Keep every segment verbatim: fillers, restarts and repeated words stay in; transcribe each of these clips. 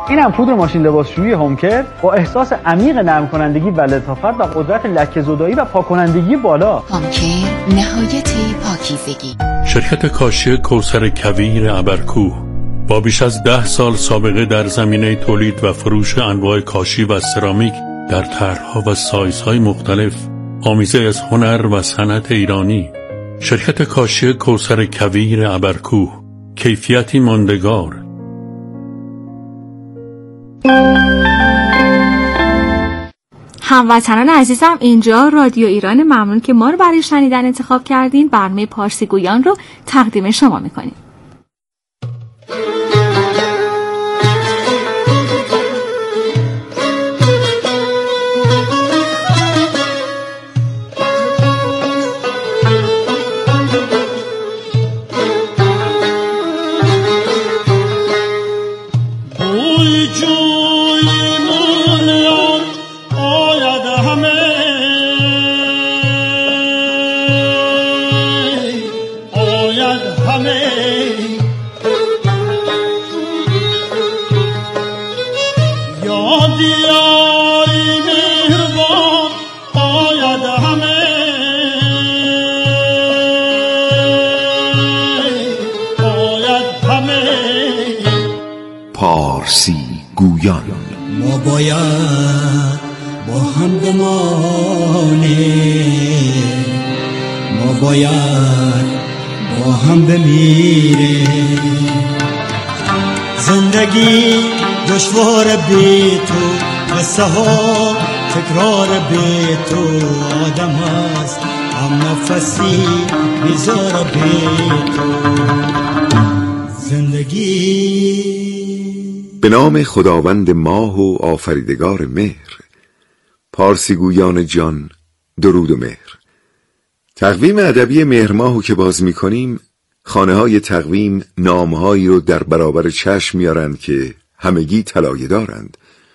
اینم پودر ماشین لباسشویی هومکر با احساس عمیق نرم کنندگی و لطافت و قدرت لکه‌زدایی و پاک کنندگی بالا. هومکر نهایت پاکیزگی. شرکت کاشی کوثر کویر ابرکوه با بیش از ده سال سابقه در زمینه تولید و فروش انواع کاشی و سرامیک در طرح‌ها و سایزهای مختلف، آمیزه از هنر و صنعت ایرانی. شرکت کاشی کوثر کویر ابرکوه، کیفیتی ماندگار. هموطنان عزیزم، اینجا رادیو ایران. ممنون که ما رو برای شنیدن انتخاب کردین. برنامه پارسی گویان رو تقدیم شما میکنیم. پارسی گویان. ما باید با هم بمانیم، ما باید با هم بمیریم. زندگی دشوار بی تو، قصه ها تکرار بی تو. آدم هست هم نفسی بیزار بی تو. زندگی به نام خداوند ماه و آفریدگار مهر. پارسی گویان جان، درود و مهر. تقویم ادبی مهر ماهو که باز می کنیم، خانه های تقویم نامهایی رو در برابر چشم میارند که همگی طلایه دارند.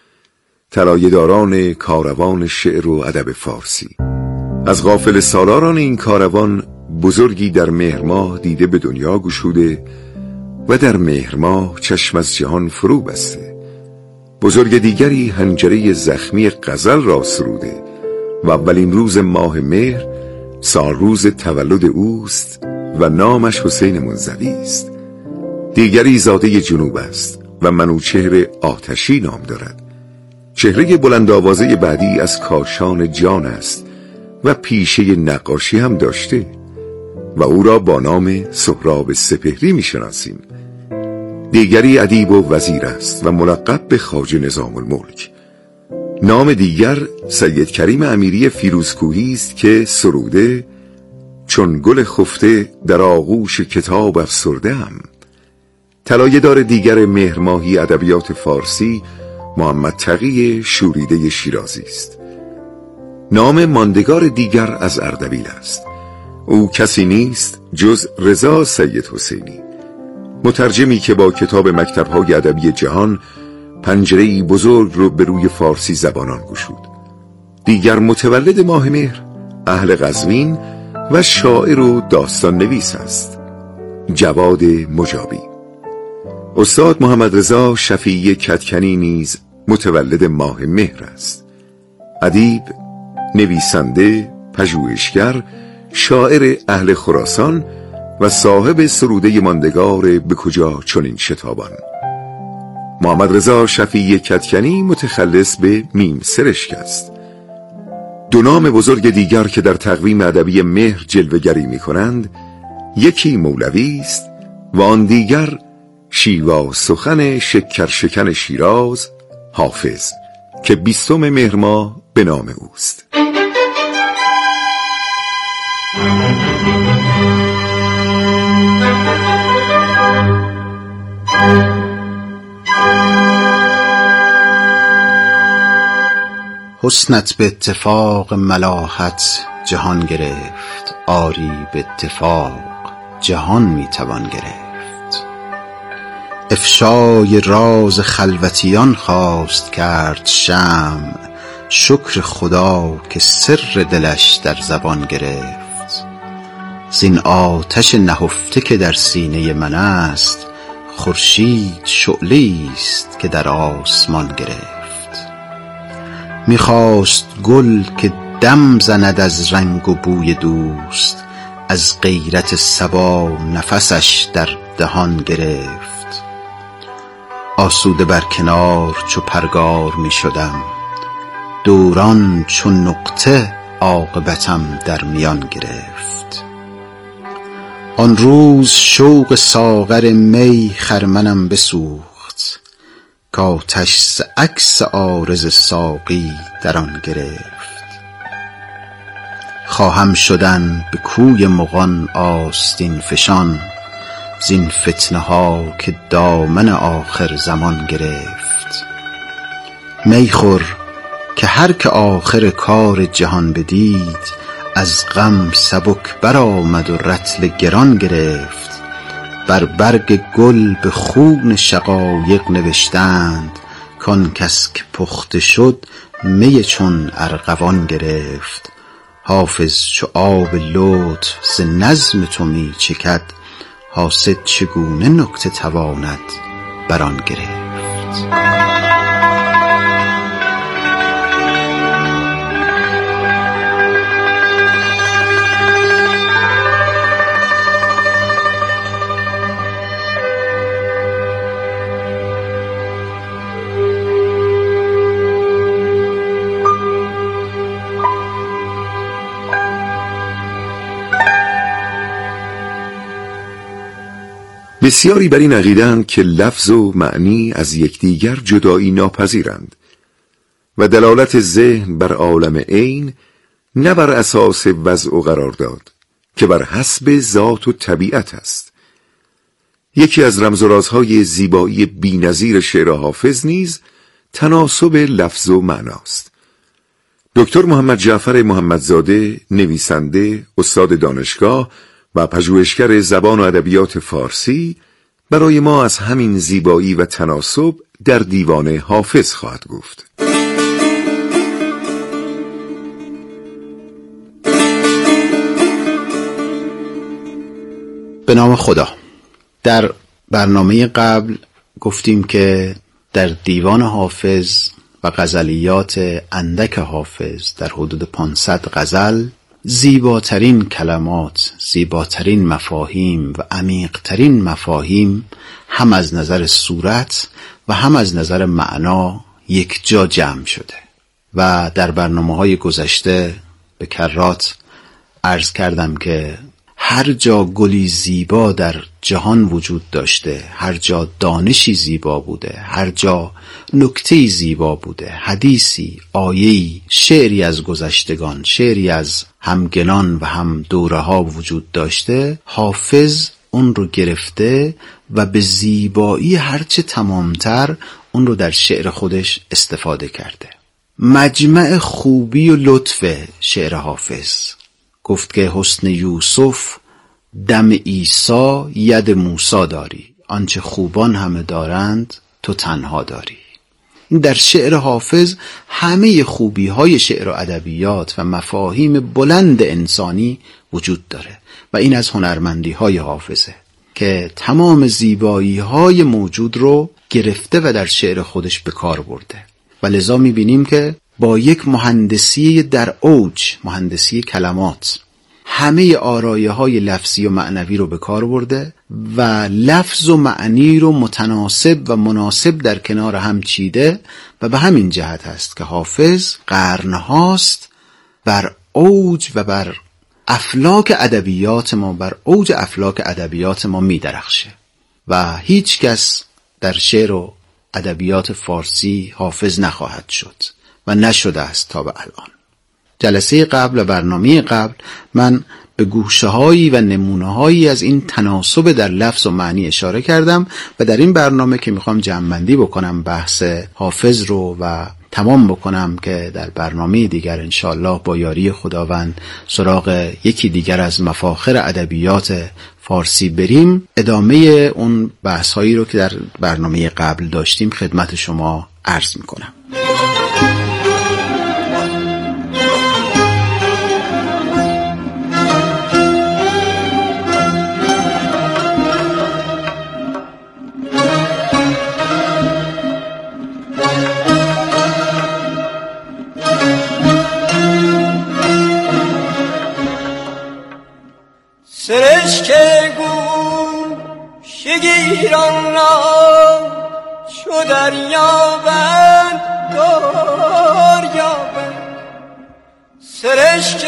طلایه داران کاروان شعر و ادب فارسی. از غافل سالاران این کاروان بزرگی در مهر ماه دیده به دنیا گشوده و در مهر ماه چشم از جهان فرو بسته. بزرگ دیگری حنجره زخمی غزل را سروده و اولین روز ماه مهر سال روز تولد اوست و نامش حسین منزوی است. دیگری زاده جنوب است و منوچهر آتشی نام دارد. چهره بلند آوازه بعدی از کاشان جان است و پیشه نقاشی هم داشته و او را با نام سهراب سپهری می شناسیم. دیگری ادیب و وزیر است و ملقب به خواجه نظام الملک. نام دیگر سید کریم امیری فیروزکوهی است که سروده چون گل خفته در آغوش کتاب افسرده‌ام. طلایه دار دیگر مهر ماهی ادبیات فارسی محمد تقی شوریده شیرازی است. نام ماندگار دیگر از اردبیل است. او کسی نیست جز رضا سید حسینی، مترجمی که با کتاب مکتب‌های ادبی جهان پنجره‌ای بزرگ رو به روی فارسی زبانان گشود. دیگر متولد ماه مهر اهل قزوین و شاعر و داستان نویس است، جواد مجابی. استاد محمد رضا شفیعی کدکنی نیز متولد ماه مهر است. ادیب، نویسنده، پژوهشگر، شاعر اهل خراسان و صاحب سروده ماندگار به کجا چنین شتابان. محمد رضا شفیعی کدکنی متخلص به میم سرشک است. دو نام بزرگ دیگر که در تقویم ادبی مهر جلوه‌گری می‌کنند، یکی مولوی است و آن دیگر شیوا سخن شکر شکن شیراز حافظ که بیستم مهر ماه به نام اوست. حسنت به اتفاق ملاحت جهان گرفت، آری به اتفاق جهان میتوان گرفت. افشای راز خلوتیان خواست کرد شمع، شکر خدا که سر دلش در زبان گرفت. زین آتش نهفته که در سینه من است، خورشید شعله‌ای است که در آسمان گرفت. می‌خواست گل که دم زند از رنگ و بوی دوست، از غیرت صبا نفسش در دهان گرفت. آسوده بر کنار چو پرگار می شدم، دوران چو نقطه عاقبتم در میان گرفت. آن روز شوق ساغر می خرمنم بسوخت، کآتش ز عکس عارض ساقی در آن گرفت. خواهم شدن به کوی مغان آستین فشان، زین فتنه ها که دامن آخر زمان گرفت. می خور که هر که آخر کار جهان بدید، از غم سبک برآمد و رطل گران گرفت. بر برگ گل به خون شقایق نوشتند، کان کس که پخته شد می چون ارغوان گرفت. حافظ چو آب لطف ز نظم تو می چکد، حاسد چگونه نکته تواند بر آن گرفت. بسیاری بر این عقیده‌اند که لفظ و معنی از یکدیگر جدایی ناپذیرند و دلالت ذهن بر عالم عین نه بر اساس وضع و قرارداد که بر حسب ذات و طبیعت است. یکی از رمز و رازهای زیبایی بی‌نظیر شعر حافظ نیز تناسب لفظ و معناست. دکتر محمد جعفر محمدزاده، نویسنده، استاد دانشگاه و پژوهشگر زبان و ادبیات فارسی، برای ما از همین زیبایی و تناسب در دیوان حافظ خواهد گفت. به نام خدا. در برنامه قبل گفتیم که در دیوان حافظ و غزلیات اندک حافظ در حدود پانصد غزل زیباترین کلمات، زیباترین مفاهیم و عمیقترین مفاهیم هم از نظر صورت و هم از نظر معنا یک جا جمع شده و در برنامه‌های گذشته به کرات عرض کردم که هر جا گلی زیبا در جهان وجود داشته، هر جا دانشی زیبا بوده، هر جا نکته‌ای زیبا بوده، حدیثی، آیه‌ای، شعری از گذشتگان، شعری از همگنان و هم دوره ها وجود داشته، حافظ اون رو گرفته و به زیبایی هرچه تمامتر اون رو در شعر خودش استفاده کرده. مجمع خوبی و لطف شعر حافظ. گفت که حسن یوسف دم عیسی ید موسی داری، آنچه خوبان همه دارند تو تنها داری. این در شعر حافظ همه خوبی های شعر و ادبیات و مفاهیم بلند انسانی وجود داره و این از هنرمندی های حافظه که تمام زیبایی های موجود رو گرفته و در شعر خودش به کار برده و لذا میبینیم که با یک مهندسی در اوج، مهندسی کلمات، همه آرایه های لفظی و معنوی رو به کار برده و لفظ و معنی رو متناسب و مناسب در کنار هم چیده و به همین جهت هست که حافظ قرنهاست بر اوج و بر افلاک ادبیات ما، بر اوج افلاک ادبیات ما می درخشه و هیچ کس در شعر و ادبیات فارسی حافظ نخواهد شد و نشده است تا به الان. جلسه قبل و برنامه قبل من به گوشه هایی و نمونه هایی از این تناسب در لفظ و معنی اشاره کردم و در این برنامه که میخوام جمع‌بندی بکنم بحث حافظ رو و تمام بکنم که در برنامه دیگر انشاءالله با یاری خداوند سراغ یکی دیگر از مفاخر ادبیات فارسی بریم، ادامه اون بحث هایی رو که در برنامه قبل داشتیم خدمت شما عرض میکنم. سرشک گوشگیران را چو دریابند دریابند سرشک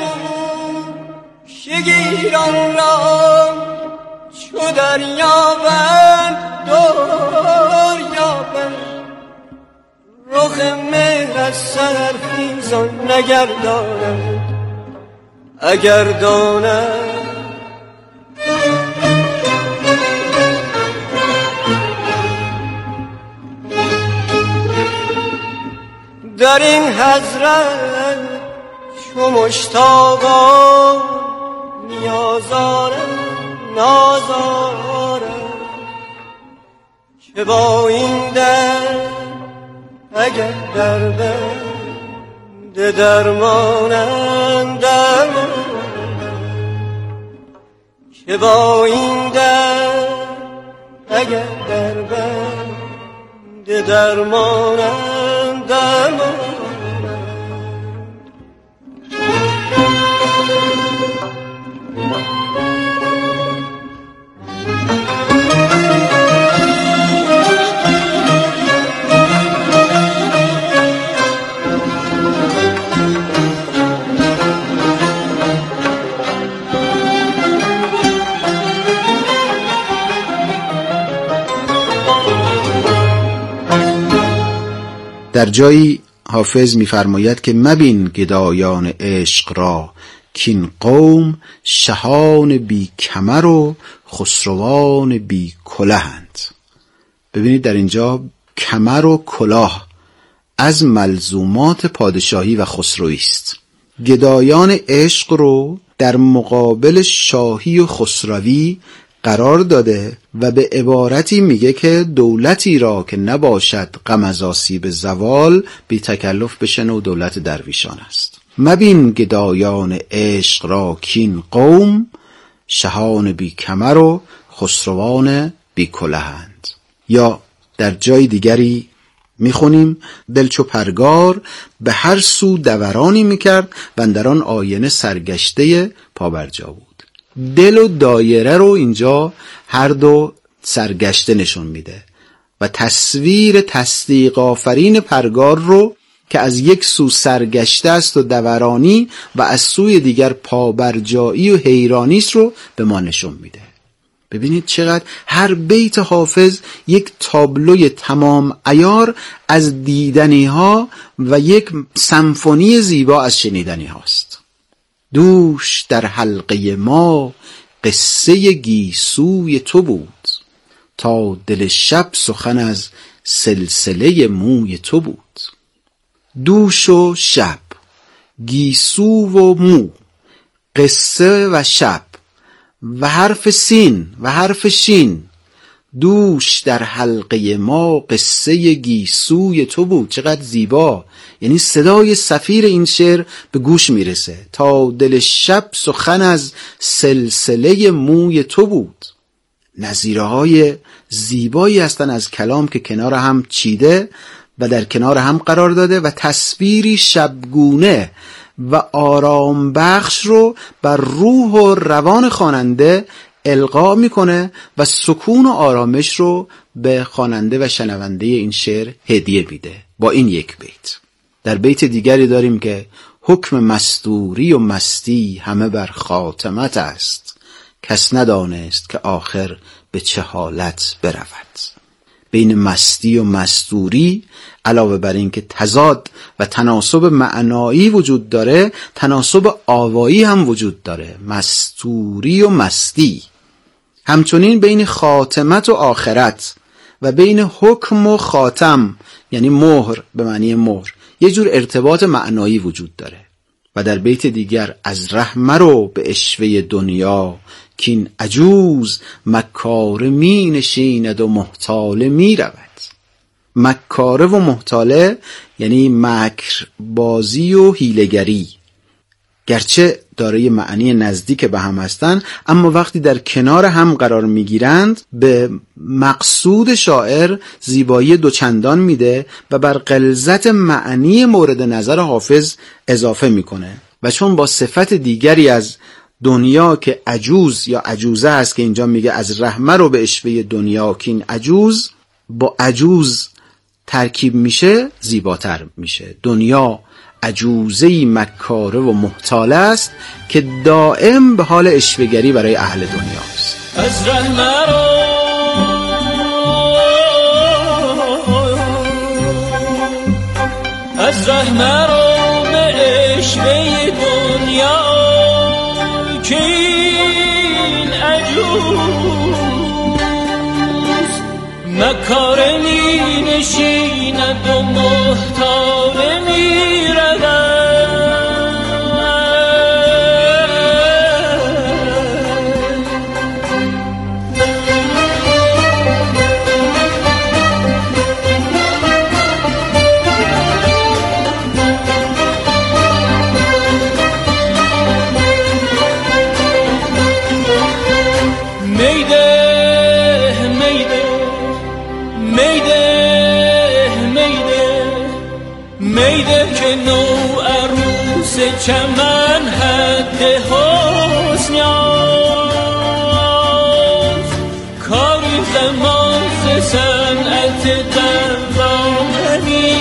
گوشگیران را چو دریابند دریابند رخ مهر از سحرخیزان نگرداند اگر داند در این حضرت چو مشتاقان نیازارم نازارم چه با این در اگر در بند درمانم درمانم چه با این در اگر در بند درمانم درمانم در جایی حافظ می‌فرماید که مبین گدایان عشق را کین قوم شهان بی کمر و خسروان بی کلهند. ببینید در اینجا کمر و کلاه از ملزومات پادشاهی و خسروی است. گدایان عشق رو در مقابل شاهی و خسروی قرار داده و به عبارتی میگه که دولتی را که نباشد غم از آسیب زوال بی تکلف بشن و دولت درویشان است. مبین گدایان عشق را کین قوم شهان بی کمر و خسروان بی کلهند. یا در جای دیگری میخونیم دل چو پرگار به هر سو دورانی میکرد و اندران آینه سرگشته پابرجا بود. دل و دایره رو اینجا هر دو سرگشته نشون میده و تصویر تصدیق آفرین پرگار رو که از یک سو سرگشته است و دورانی و از سوی دیگر پابرجایی و حیرانیست رو به ما نشون میده. ببینید چقدر هر بیت حافظ یک تابلوی تمام عیار از دیدنی ها و یک سمفونی زیبا از شنیدنی هاست. دوش در حلقه ما قصه گیسوی تو بود، تا دل شب سخن از سلسله موی تو بود. دوش و شب، گیسو و مو، قصه و شب و حرف سین و حرف شین. دوش در حلقه ما قصه گیسوی تو بود. چقدر زیبا، یعنی صدای صفیر این شعر به گوش میرسه. تا دل شب سخن از سلسله موی تو بود. نظیره های زیبایی هستن از کلام که کنار هم چیده و در کنار هم قرار داده و تصویری شبگونه و آرام بخش رو بر روح و روان خواننده القا میکنه و سکون و آرامش رو به خواننده و شنونده این شعر هدیه میده با این یک بیت. در بیت دیگری داریم که حکم مستوری و مستی همه بر خاتمت است، کس ندانست که آخر به چه حالت برود. بین مستی و مستوری علاوه بر این که تضاد و تناسب معنایی وجود داره، تناسب آوایی هم وجود داره. مستوری و مستی. همچنین بین خاتمت و آخرت و بین حکم و خاتم یعنی مهر به معنی مهر یه جور ارتباط معنایی وجود داره. و در بیت دیگر از ره مرو به عشوه دنیا، کین عجوز مکاره می نشیند و محتاله می رود. مکاره و محتاله یعنی مکر بازی و حیله‌گری، گرچه دارای معنی نزدیک به هم هستن اما وقتی در کنار هم قرار می گیرند به مقصود شاعر زیبایی دوچندان میده و بر غلظت معنی مورد نظر حافظ اضافه میکنه. و چون با صفت دیگری از دنیا که عجوز یا عجوزه است که اینجا میگه از رحمه رو به اشوه دنیا که این عجوز با عجوز ترکیب میشه زیباتر میشه. دنیا عجوزه‌ای مکاره و محتاله است که دائم به حال اشوه‌گری برای اهل دنیاست. از رحمه رو از رحمه رو به اشوه دنیا که این عجوز مکاره می نشیند و محتاله می رود. چمن حد حسن یافت کاری زمان ز صنعت دردانه می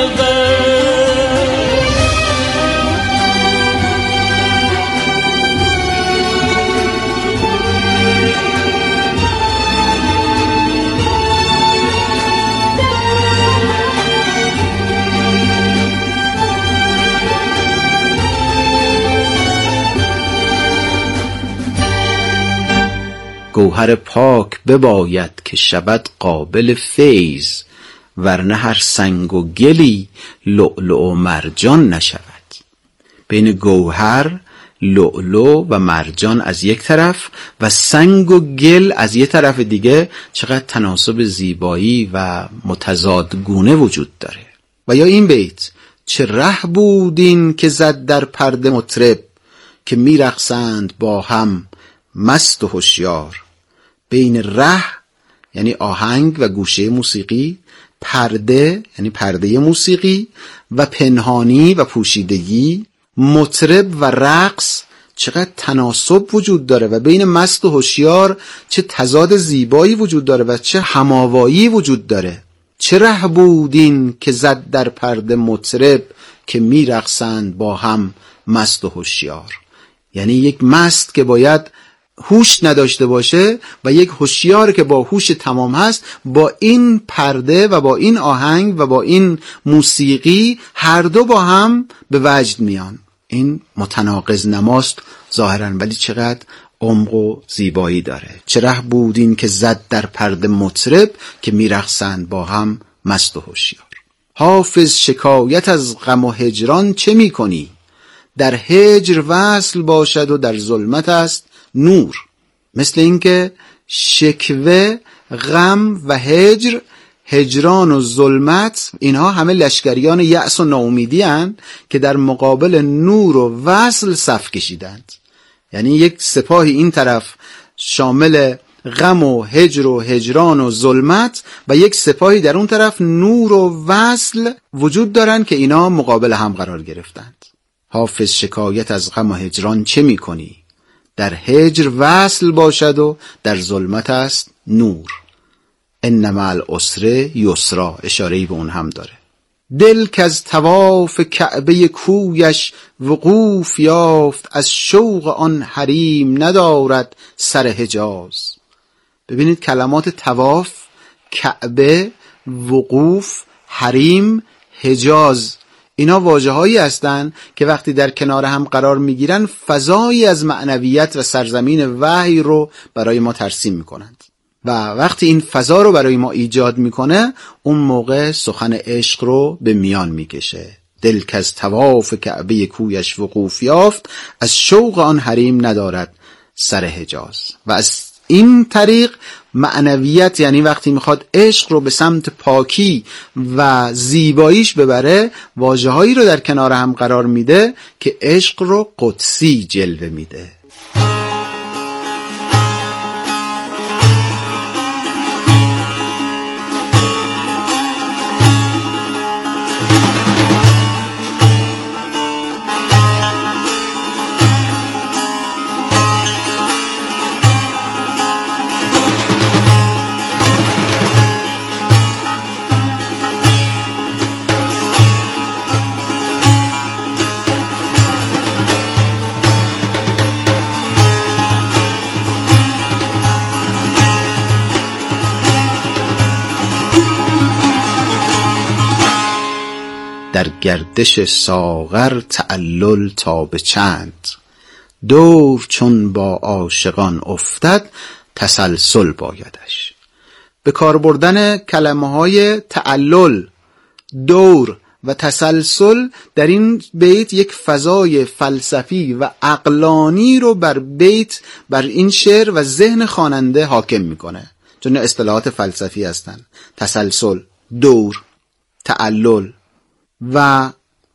رود. گوهر پاک بباید که شود قابل فیض، ورنه هر سنگ و گلی لؤلؤ و مرجان نشود. بین گوهر، لؤلؤ و مرجان از یک طرف و سنگ و گل از یک طرف دیگه چقدر تناسب زیبایی و متضادگونه وجود داره. و یا این بیت: چه ره بودین که زد در پرده مطرب، که میرقصند با هم مست و هوشیار. بین ره یعنی آهنگ و گوشه موسیقی، پرده یعنی پرده موسیقی و پنهانی و پوشیدگی، مطرب و رقص چقدر تناسب وجود داره و بین مست و هوشیار چه تضاد زیبایی وجود داره و چه هماوایی وجود داره. چه ره بودین که زد در پرده مطرب، که میرقصند با هم مست و هوشیار. یعنی یک مست که باید هوش نداشته باشه و یک هوشیار که با هوش تمام هست، با این پرده و با این آهنگ و با این موسیقی هر دو با هم به وجد میان. این متناقض نماست ظاهرا، ولی چقدر عمق و زیبایی داره. چه ره بودین که زد در پرده مطرب، که میرقصند با هم مست و هوشیار. حافظ شکایت از غم و هجران چه میکنی؟ در هجر وصل باشد و در ظلمت است نور. مثل اینکه شکوه، غم و هجر، هجران و ظلمت، اینها همه لشکریان یأس و ناامیدی اند که در مقابل نور و وصل صف کشیدند. یعنی یک سپاهی این طرف شامل غم و هجر و هجران و ظلمت و یک سپاهی در اون طرف نور و وصل وجود دارند که اینا مقابل هم قرار گرفتند. حافظ شکایت از غم و هجران چه می کنی؟ در هجر وصل باشد و در ظلمت است نور. ان مع العسر یسرا، اشاره‌ای به اون هم داره. دل که از طواف کعبه کویش وقوف یافت، از شوق آن حریم ندارد سر حجاز. ببینید کلمات طواف، کعبه، وقوف، حریم، حجاز، اینا واژه‌هایی هستند که وقتی در کنار هم قرار میگیرن فضایی از معنویت و سرزمین وحی رو برای ما ترسیم میکنند و وقتی این فضا رو برای ما ایجاد میکنه اون موقع سخن عشق رو به میان میکشه. دل که از طواف کعبه کویش وقوف یافت، از شوق آن حریم ندارد سر حجاز. و از این طریق معنویت، یعنی وقتی میخواد عشق رو به سمت پاکی و زیباییش ببره، واژه‌هایی رو در کنار هم قرار میده که عشق رو قدسی جلوه میده. در گردش ساغر تعلل تا به چند. دور چون با عاشقان افتد تسلسل بایدش. به کار بردن کلمه های تعلل، دور و تسلسل در این بیت یک فضای فلسفی و عقلانی رو بر بیت، بر این شعر و ذهن خواننده حاکم میکنه، چون اصطلاحات فلسفی هستن. تسلسل، دور، تعلل و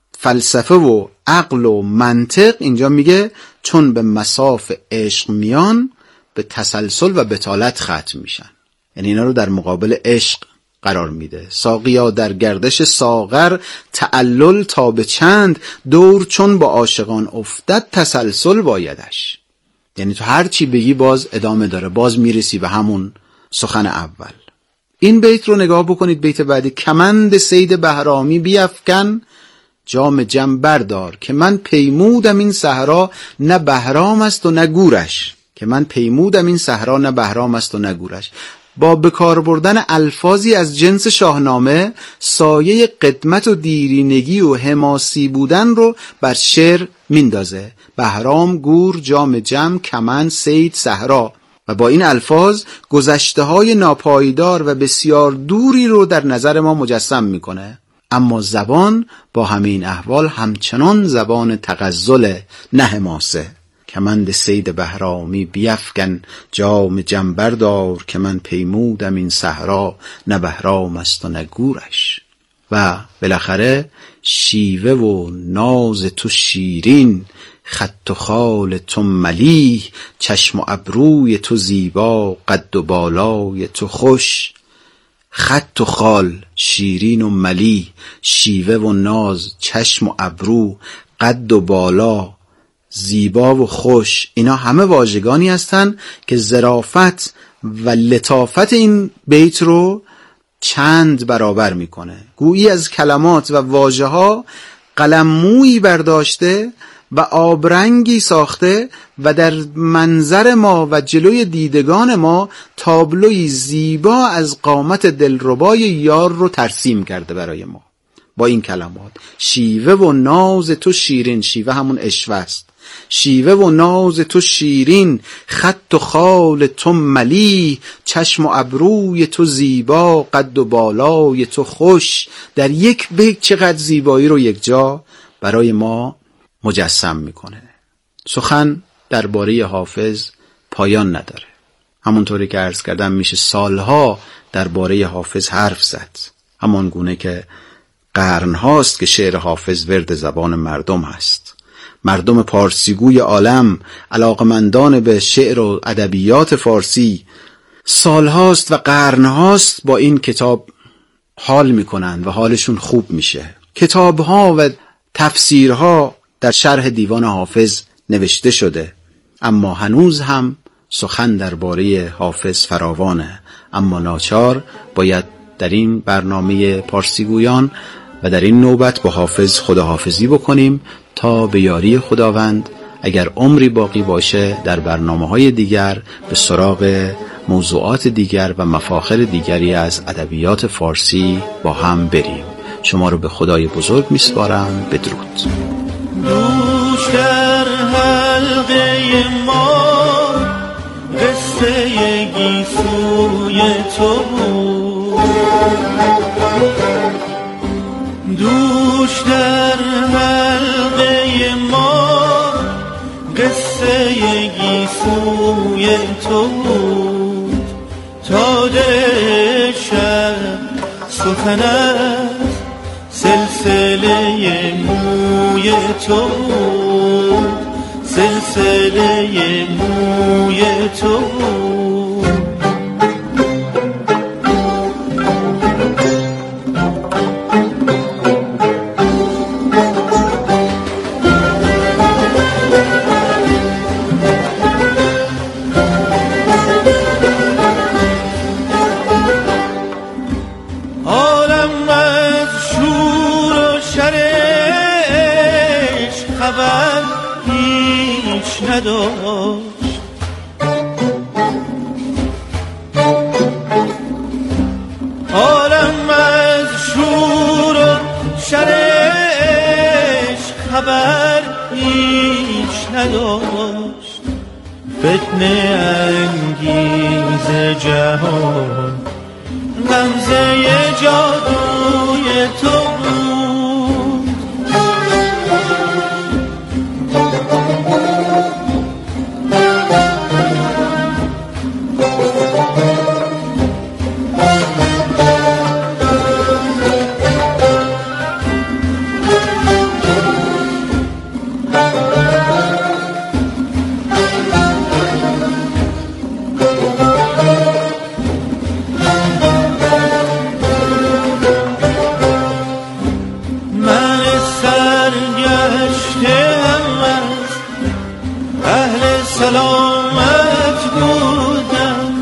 فلسفه و عقل و منطق. اینجا میگه چون به مصاف عشق میان به تسلسل و بطالت ختم میشن، یعنی اینا رو در مقابل عشق قرار میده. ساقیا در گردش ساغر تعلل تا به چند. دور چون با عاشقان افتد تسلسل بایدش. یعنی تو هر چی بگی باز ادامه داره، باز میرسی به همون سخن اول. این بیت رو نگاه بکنید، بیت بعدی: کمند صید بهرامی بیفکن جام جم بردار، که من پیمودم این صحرا نه بهرام است و نه گورش. که من پیمودم این صحرا نه بهرام است و نه گورش. با بکار بردن الفاظی از جنس شاهنامه سایه قدمت و دیرینگی و حماسی بودن رو بر شعر میندازه. بهرام، گور، جام جم، کمند، صید، صحرا. و با این الفاظ گذشته های ناپایدار و بسیار دوری رو در نظر ما مجسم میکنه. اما زبان با همین احوال همچنان زبان تغزل نه حماسه. کمند صید بهرامی بیفکن جام جم بردار، که من پیمودم این صحرا نه بهرام است و نه گورش. و بالاخره شیوه و ناز تو شیرین، خط و خال تو ملیح، چشم و ابروی تو زیبا، قد و بالای تو خوش. خط و خال، شیرین و ملیح، شیوه و ناز، چشم و ابرو، قد و بالا، زیبا و خوش، اینا همه واژگانی هستن که ظرافت و لطافت این بیت رو چند برابر میکنه. گویی از کلمات و واژه ها قلممویی برداشته و آبرنگی ساخته و در منظر ما و جلوی دیدگان ما تابلوی زیبا از قامت دلربای یار رو ترسیم کرده برای ما با این کلمات. شیوه و ناز تو شیرین، شیوه همون اشوه است. شیوه و ناز تو شیرین، خط و خال تو ملیح، چشم و ابروی تو زیبا، قد و بالای تو خوش. در یک بیت چقدر زیبایی رو یک جا برای ما مجسم میکنه. سخن درباره حافظ پایان نداره. همونطوری که عرض کردم میشه سالها درباره حافظ حرف زد، همان گونه که قرن هاست که شعر حافظ ورد زبان مردم هست. مردم پارسیگوی عالم، علاقمندان به شعر و ادبیات فارسی، سالهاست و قرن هاست با این کتاب حال میکنن و حالشون خوب میشه. کتابها و تفسیرها در شرح دیوان حافظ نوشته شده، اما هنوز هم سخن درباره حافظ فراوانه. اما ناچار باید در این برنامه پارسیگویان و در این نوبت با حافظ خداحافظی بکنیم تا به یاری خداوند اگر عمری باقی باشه در برنامه‌های دیگر به سراغ موضوعات دیگر و مفاخر دیگری از ادبیات فارسی با هم بریم. شما رو به خدای بزرگ میسپارم. بدرود. دوش در حلقه ما قصه گیسوی تو بود، دوش در حلقه ما قصه گیسوی تو بود، تا ده شب سخن از سلسله موی تو بود، سلسله موی تو بود. نداشت عالم از شور و شرش خبر هیچ نداشت، فتنه انگیز جهان غمزه جادوی تو بود. سلامت بودم،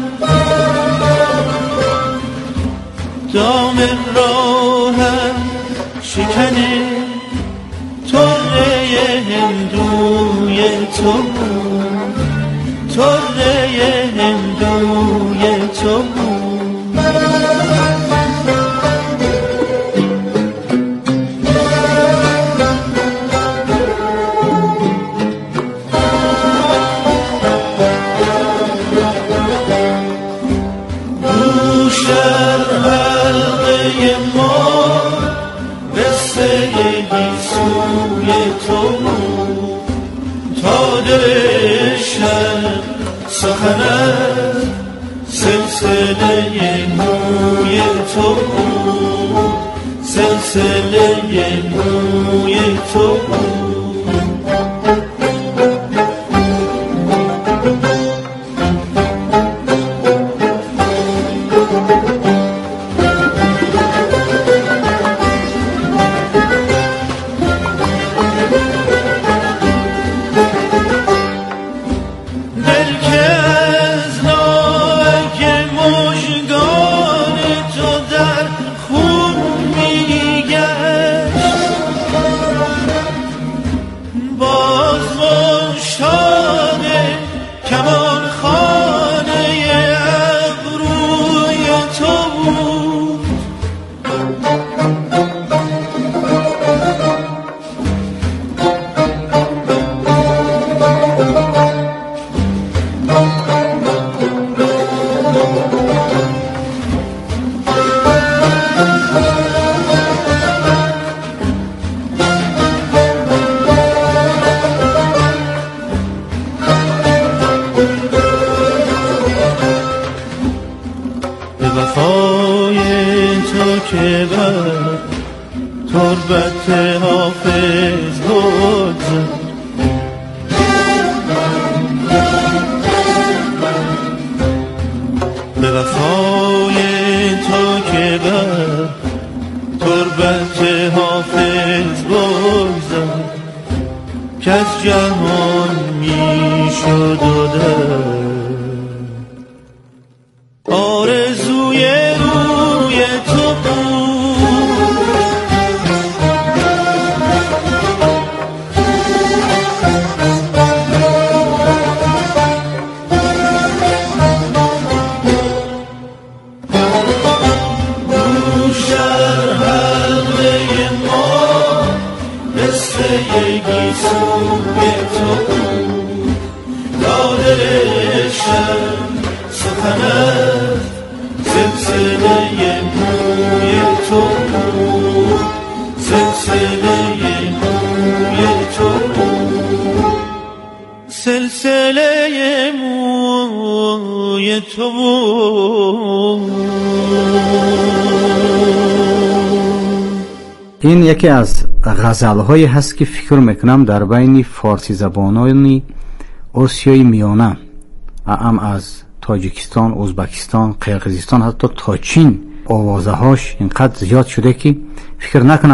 دام راهم شکنه طره هندوی تو بود، طره هندوی تو بود. سخنت سلسله موی تو بود، سلسله موی تو بود. که بر تربت حافظ بگذر، به وفای تو که بر تربت حافظ بگذر، که از جهان می شد و در آرزوی روی تو سلسله موی تو این یکی از غزل‌هایی هست که فکر میکنم در بین فارسی زبانانی آسیای میانه، هم از تاجیکستان، ازبکستان، قرقیزستان، حتی تا چین آوازه هاش اینقدر زیاد شده که فکر نکنم